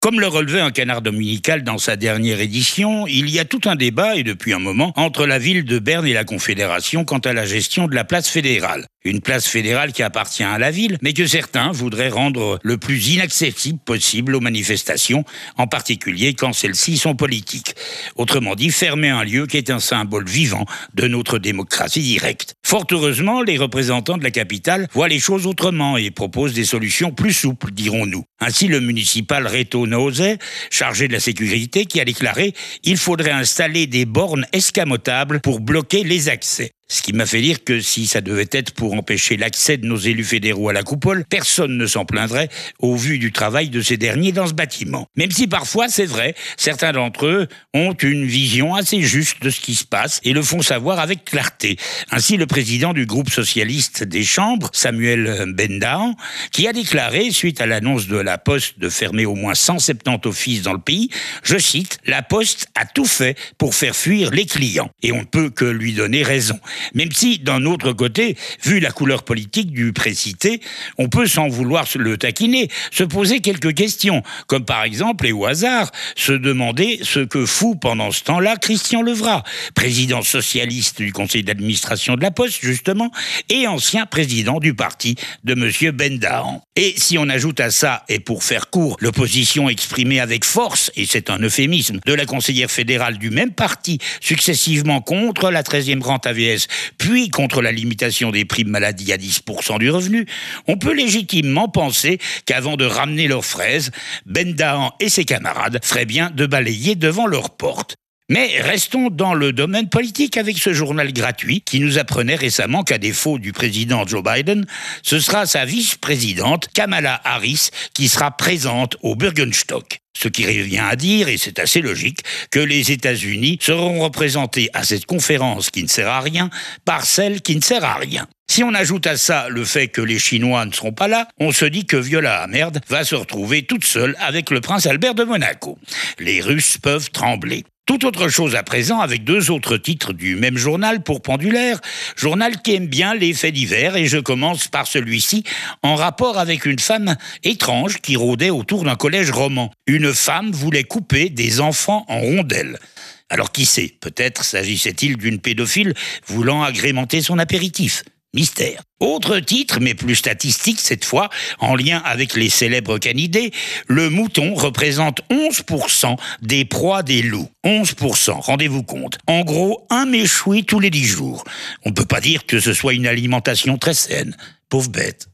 Comme le relevait un canard dominical dans sa dernière édition, il y a tout un débat, et depuis un moment, entre la ville de Berne et la Confédération quant à la gestion de la place fédérale. Une place fédérale qui appartient à la ville, mais que certains voudraient rendre le plus inaccessible possible aux manifestations, en particulier quand celles-ci sont politiques. Autrement dit, fermer un lieu qui est un symbole vivant de notre démocratie directe. Fort heureusement, les représentants de la capitale voient les choses autrement et proposent des solutions plus souples, dirons-nous. Ainsi, le municipal Reto Nosé, chargé de la sécurité, qui a déclaré « Il faudrait installer des bornes escamotables pour bloquer les accès ». Ce qui m'a fait dire que si ça devait être pour empêcher l'accès de nos élus fédéraux à la coupole, personne ne s'en plaindrait au vu du travail de ces derniers dans ce bâtiment. Même si parfois, c'est vrai, certains d'entre eux ont une vision assez juste de ce qui se passe et le font savoir avec clarté. Ainsi, le président du groupe socialiste des chambres, Samuel Bendahan, qui a déclaré, suite à l'annonce de la Poste de fermer au moins 170 offices dans le pays, je cite, « La Poste a tout fait pour faire fuir les clients ». Et on ne peut que lui donner raison. Même si, d'un autre côté, vu la couleur politique du précité, on peut, sans vouloir le taquiner, se poser quelques questions, comme par exemple, et au hasard, se demander ce que fout pendant ce temps-là Christian Levrat, président socialiste du conseil d'administration de la Poste, justement, et ancien président du parti de M. Bendahan. Et si on ajoute à ça, et pour faire court, l'opposition exprimée avec force, et c'est un euphémisme, de la conseillère fédérale du même parti, successivement contre la 13e rente AVS, puis contre la limitation des primes maladie à 10% du revenu, on peut légitimement penser qu'avant de ramener leurs fraises, Bendahan et ses camarades feraient bien de balayer devant leur porte. Mais restons dans le domaine politique avec ce journal gratuit qui nous apprenait récemment qu'à défaut du président Joe Biden, ce sera sa vice-présidente Kamala Harris qui sera présente au Bürgenstock. Ce qui revient à dire, et c'est assez logique, que les États-Unis seront représentés à cette conférence qui ne sert à rien par celle qui ne sert à rien. Si on ajoute à ça le fait que les Chinois ne seront pas là, on se dit que Viola Amherd va se retrouver toute seule avec le prince Albert de Monaco. Les Russes peuvent trembler. Tout autre chose à présent avec deux autres titres du même journal pour Pendulaire, journal qui aime bien les faits divers, et je commence par celui-ci en rapport avec une femme étrange qui rôdait autour d'un collège roman. Une femme voulait couper des enfants en rondelles. Alors qui sait, peut-être s'agissait-il d'une pédophile voulant agrémenter son apéritif. Mystère. Autre titre, mais plus statistique cette fois, en lien avec les célèbres canidés, le mouton représente 11% des proies des loups. 11%, rendez-vous compte. En gros, un méchoui tous les 10 jours. On ne peut pas dire que ce soit une alimentation très saine. Pauvre bête.